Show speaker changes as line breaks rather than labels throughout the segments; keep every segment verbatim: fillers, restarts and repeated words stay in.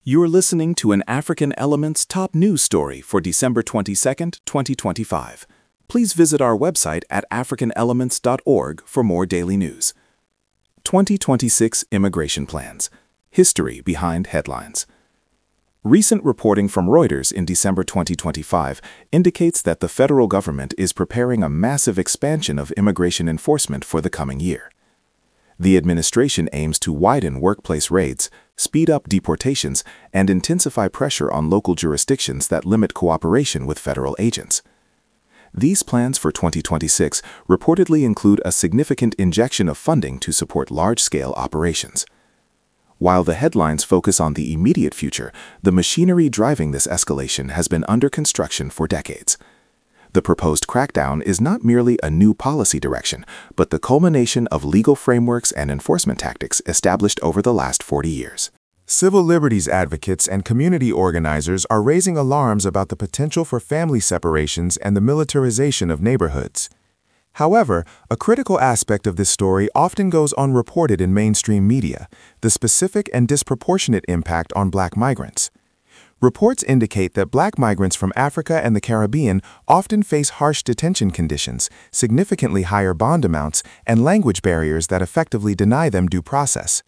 You're listening to an African Elements top news story for December twenty-second, twenty twenty-five. Please visit our website at african elements dot org for more daily news. twenty twenty-six Immigration Plans. History behind headlines. Recent reporting from Reuters in December twenty twenty-five indicates that the federal government is preparing a massive expansion of immigration enforcement for the coming year. The administration aims to widen workplace raids, speed up deportations, and intensify pressure on local jurisdictions that limit cooperation with federal agents. These plans for twenty twenty-six reportedly include a significant injection of funding to support large-scale operations. While the headlines focus on the immediate future, the machinery driving this escalation has been under construction for decades. The proposed crackdown is not merely a new policy direction, but the culmination of legal frameworks and enforcement tactics established over the last forty years.
Civil liberties advocates and community organizers are raising alarms about the potential for family separations and the militarization of neighborhoods. However, a critical aspect of this story often goes unreported in mainstream media: the specific and disproportionate impact on Black migrants. Reports indicate that Black migrants from Africa and the Caribbean often face harsh detention conditions, significantly higher bond amounts, and language barriers that effectively deny them due process.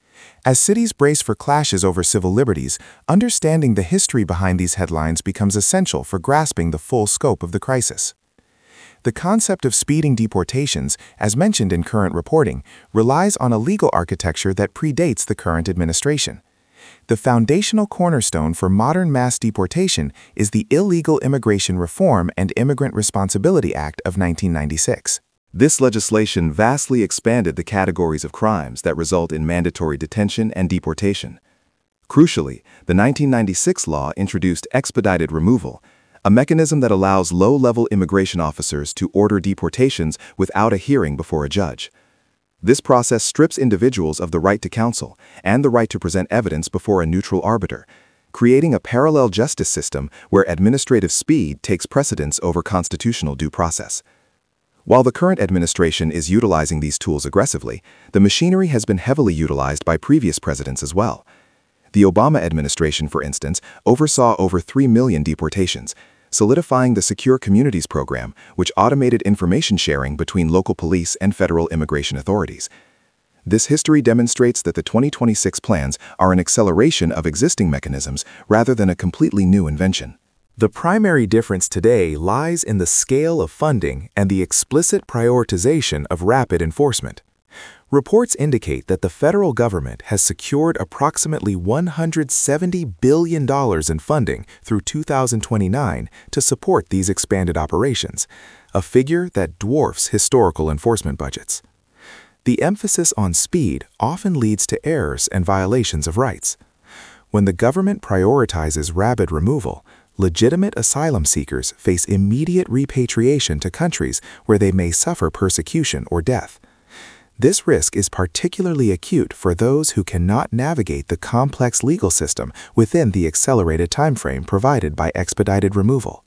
As cities brace for clashes over civil liberties, understanding the history behind these headlines becomes essential for grasping the full scope of the crisis. The concept of speeding deportations, as mentioned in current reporting, relies on a legal architecture that predates the current administration. The foundational cornerstone for modern mass deportation is the Illegal Immigration Reform and Immigrant Responsibility Act of nineteen ninety-six.
This legislation vastly expanded the categories of crimes that result in mandatory detention and deportation. Crucially, the nineteen ninety-six law introduced expedited removal, a mechanism that allows low-level immigration officers to order deportations without a hearing before a judge. This process strips individuals of the right to counsel and the right to present evidence before a neutral arbiter, creating a parallel justice system where administrative speed takes precedence over constitutional due process. While the current administration is utilizing these tools aggressively, the machinery has been heavily utilized by previous presidents as well. The Obama administration, for instance, oversaw over three million deportations, solidifying the Secure Communities program, which automated information sharing between local police and federal immigration authorities. This history demonstrates that the twenty twenty-six plans are an acceleration of existing mechanisms rather than a completely new invention.
The primary difference today lies in the scale of funding and the explicit prioritization of rapid enforcement. Reports indicate that the federal government has secured approximately one hundred seventy billion dollars in funding through two thousand twenty-nine to support these expanded operations, a figure that dwarfs historical enforcement budgets. The emphasis on speed often leads to errors and violations of rights. When the government prioritizes rapid removal, legitimate asylum seekers face immediate repatriation to countries where they may suffer persecution or death. This risk is particularly acute for those who cannot navigate the complex legal system within the accelerated timeframe provided by expedited removal.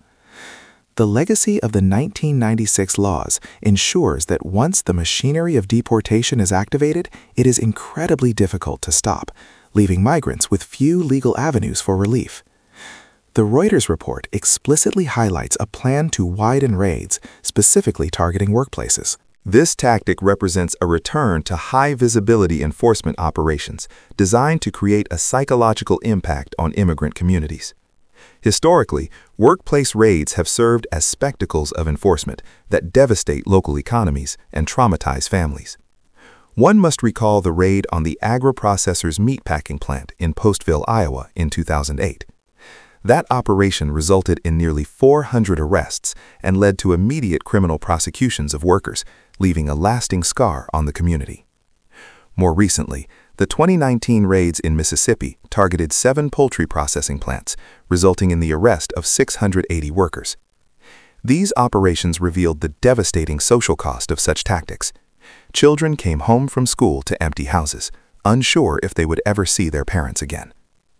The legacy of the nineteen ninety-six laws ensures that once the machinery of deportation is activated, it is incredibly difficult to stop, leaving migrants with few legal avenues for relief. The Reuters report explicitly highlights a plan to widen raids, specifically targeting workplaces. This tactic represents a return to high-visibility enforcement operations designed to create a psychological impact on immigrant communities. Historically, workplace raids have served as spectacles of enforcement that devastate local economies and traumatize families. One must recall the raid on the agri-processors meatpacking plant in Postville, Iowa in two thousand eight. That operation resulted in nearly four hundred arrests and led to immediate criminal prosecutions of workers, leaving a lasting scar on the community. More recently, the twenty nineteen raids in Mississippi targeted seven poultry processing plants, resulting in the arrest of six hundred eighty workers. These operations revealed the devastating social cost of such tactics. Children came home from school to empty houses, unsure if they would ever see their parents again.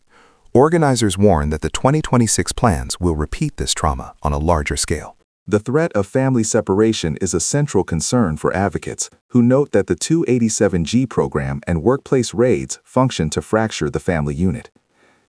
Organizers warn that the twenty twenty-six plans will repeat this trauma on a larger scale.
The threat of family separation is a central concern for advocates, who note that the two eighty-seven G program and workplace raids function to fracture the family unit.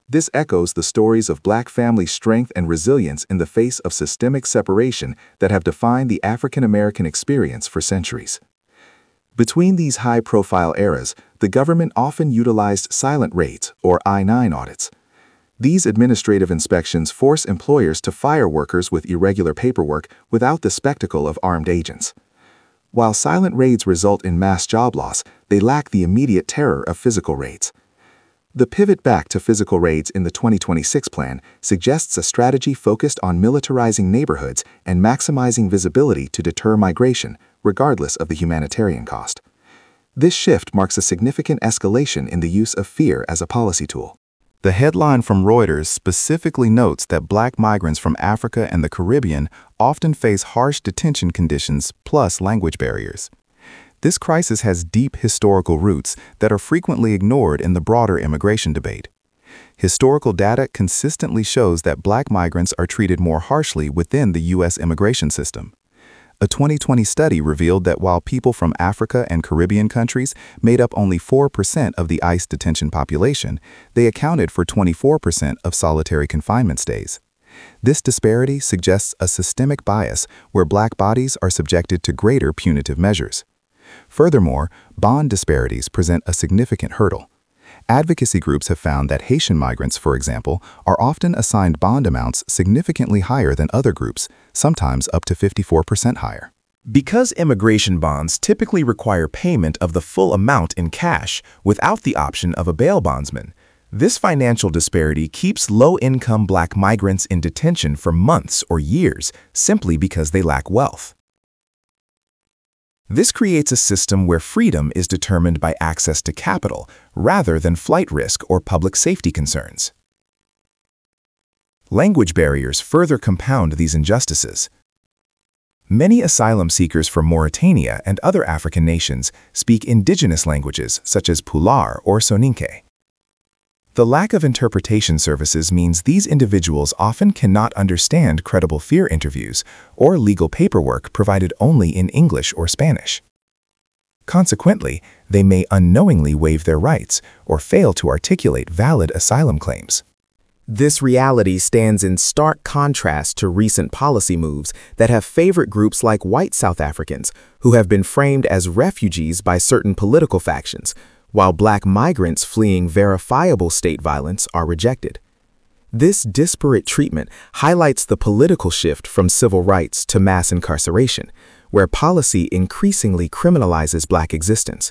This echoes the stories of Black family strength and resilience in the face of systemic separation that have defined the African American experience for centuries. Between these high-profile eras, the government often utilized silent raids, or I nine audits. These administrative inspections force employers to fire workers with irregular paperwork without the spectacle of armed agents. While silent raids result in mass job loss, they lack the immediate terror of physical raids. The pivot back to physical raids in the twenty twenty-six plan suggests a strategy focused on militarizing neighborhoods and maximizing visibility to deter migration, regardless of the humanitarian cost. This shift marks a significant escalation in the use of fear as a policy tool. The headline from Reuters specifically notes that Black migrants from Africa and the Caribbean often face harsh detention conditions plus language barriers. This crisis has deep historical roots that are frequently ignored in the broader immigration debate. Historical data consistently shows that Black migrants are treated more harshly within the U S immigration system. A twenty twenty study revealed that while people from Africa and Caribbean countries made up only four percent of the ICE detention population, they accounted for twenty-four percent of solitary confinement stays. This disparity suggests a systemic bias where Black bodies are subjected to greater punitive measures. Furthermore, bond disparities present a significant hurdle. Advocacy groups have found that Haitian migrants, for example, are often assigned bond amounts significantly higher than other groups, sometimes up to fifty-four percent higher.
Because immigration bonds typically require payment of the full amount in cash without the option of a bail bondsman, this financial disparity keeps low-income Black migrants in detention for months or years simply because they lack wealth. This creates a system where freedom is determined by access to capital rather than flight risk or public safety concerns. Language barriers further compound these injustices. Many asylum seekers from Mauritania and other African nations speak indigenous languages such as Pular or Soninke. The lack of interpretation services means these individuals often cannot understand credible fear interviews or legal paperwork provided only in English or Spanish. Consequently, they may unknowingly waive their rights or fail to articulate valid asylum claims. This reality stands in stark contrast to recent policy moves that have favored groups like white South Africans, who have been framed as refugees by certain political factions, while Black migrants fleeing verifiable state violence are rejected. This disparate treatment highlights the political shift from civil rights to mass incarceration, where policy increasingly criminalizes Black existence.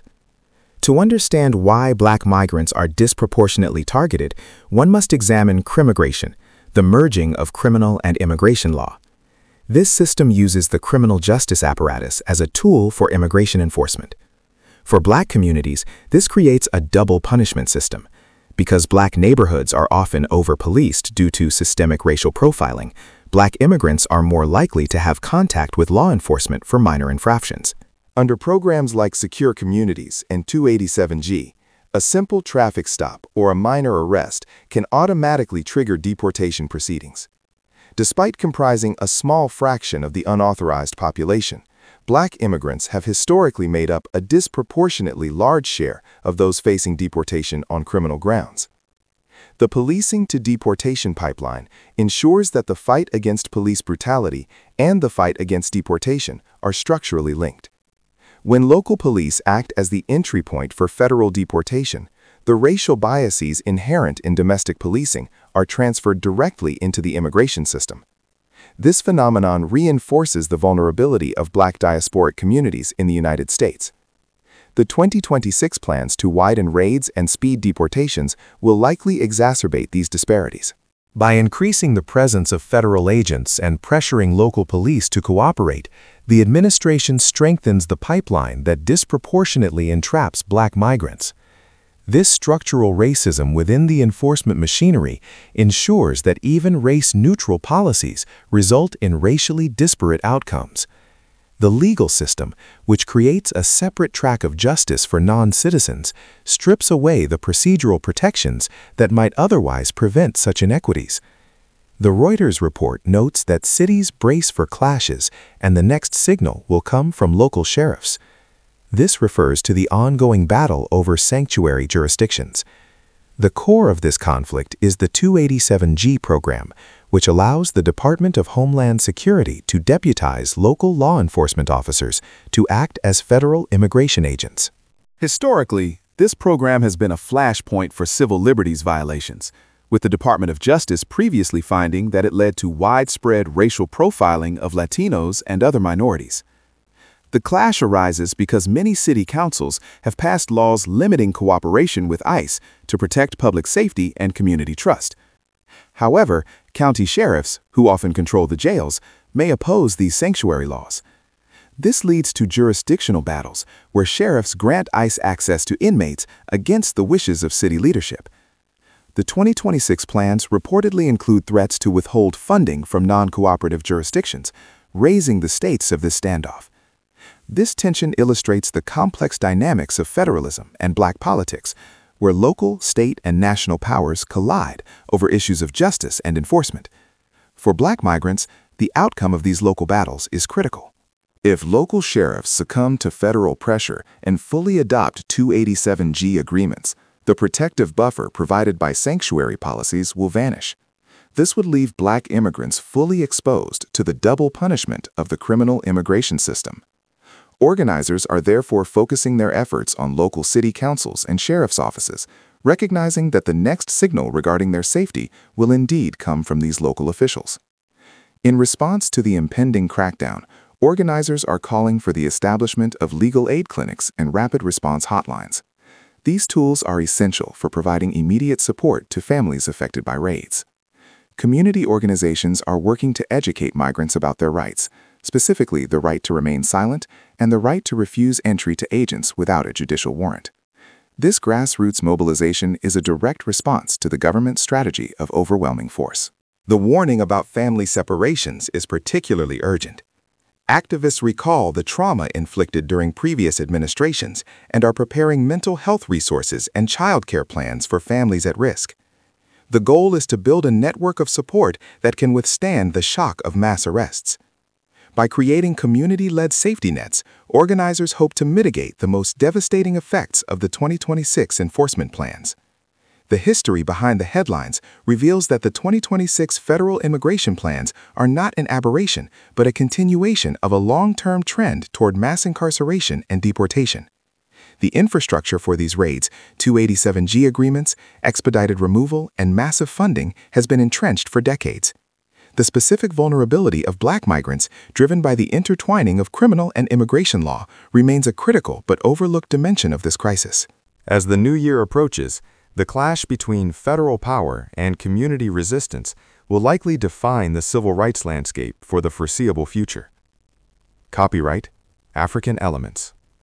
To understand why Black migrants are disproportionately targeted, one must examine crimmigration, the merging of criminal and immigration law. This system uses the criminal justice apparatus as a tool for immigration enforcement. For Black communities, this creates a double punishment system. Because Black neighborhoods are often over-policed due to systemic racial profiling, Black immigrants are more likely to have contact with law enforcement for minor infractions.
Under programs like Secure Communities and two eighty-seven G, a simple traffic stop or a minor arrest can automatically trigger deportation proceedings. Despite comprising a small fraction of the unauthorized population, Black immigrants have historically made up a disproportionately large share of those facing deportation on criminal grounds. The policing to deportation pipeline ensures that the fight against police brutality and the fight against deportation are structurally linked. When local police act as the entry point for federal deportation, the racial biases inherent in domestic policing are transferred directly into the immigration system. This phenomenon reinforces the vulnerability of Black diasporic communities in the United States. The twenty twenty-six plans to widen raids and speed deportations will likely exacerbate these disparities. By increasing the presence of federal agents and pressuring local police to cooperate, the administration strengthens the pipeline that disproportionately entraps Black migrants. This structural racism within the enforcement machinery ensures that even race-neutral policies result in racially disparate outcomes. The legal system, which creates a separate track of justice for non-citizens, strips away the procedural protections that might otherwise prevent such inequities. The Reuters report notes that cities brace for clashes, and the next signal will come from local sheriffs. This refers to the ongoing battle over sanctuary jurisdictions.
The core of this conflict is the two eighty-seven G program, which allows the Department of Homeland Security to deputize local law enforcement officers to act as federal immigration agents.
Historically, this program has been a flashpoint for civil liberties violations, with the Department of Justice previously finding that it led to widespread racial profiling of Latinos and other minorities. The clash arises because many city councils have passed laws limiting cooperation with ICE to protect public safety and community trust. However, county sheriffs, who often control the jails, may oppose these sanctuary laws. This leads to jurisdictional battles where sheriffs grant ICE access to inmates against the wishes of city leadership. The twenty twenty-six plans reportedly include threats to withhold funding from non-cooperative jurisdictions, raising the stakes of this standoff. This tension illustrates the complex dynamics of federalism and black politics, where local, state, and national powers collide over issues of justice and enforcement. For black migrants, the outcome of these local battles is critical.
If local sheriffs succumb to federal pressure and fully adopt two eighty-seven G agreements, the protective buffer provided by sanctuary policies will vanish. This would leave black immigrants fully exposed to the double punishment of the criminal immigration system. Organizers are therefore focusing their efforts on local city councils and sheriff's offices, recognizing that the next signal regarding their safety will indeed come from these local officials. In response to the impending crackdown, organizers are calling for the establishment of legal aid clinics and rapid response hotlines. These tools are essential for providing immediate support to families affected by raids. Community organizations are working to educate migrants about their rights, specifically the right to remain silent and the right to refuse entry to agents without a judicial warrant. This grassroots mobilization is a direct response to the government's strategy of overwhelming force. The warning about family separations is particularly urgent. Activists recall the trauma inflicted during previous administrations and are preparing mental health resources and childcare plans for families at risk. The goal is to build a network of support that can withstand the shock of mass arrests. By creating community-led safety nets, organizers hope to mitigate the most devastating effects of the twenty twenty-six enforcement plans. The history behind the headlines reveals that the twenty twenty-six federal immigration plans are not an aberration, but a continuation of a long-term trend toward mass incarceration and deportation. The infrastructure for these raids, two eighty-seven G agreements, expedited removal, and massive funding has been entrenched for decades. The specific vulnerability of black migrants, driven by the intertwining of criminal and immigration law, remains a critical but overlooked dimension of this crisis.
As the new year approaches, the clash between federal power and community resistance will likely define the civil rights landscape for the foreseeable future. Copyright African Elements.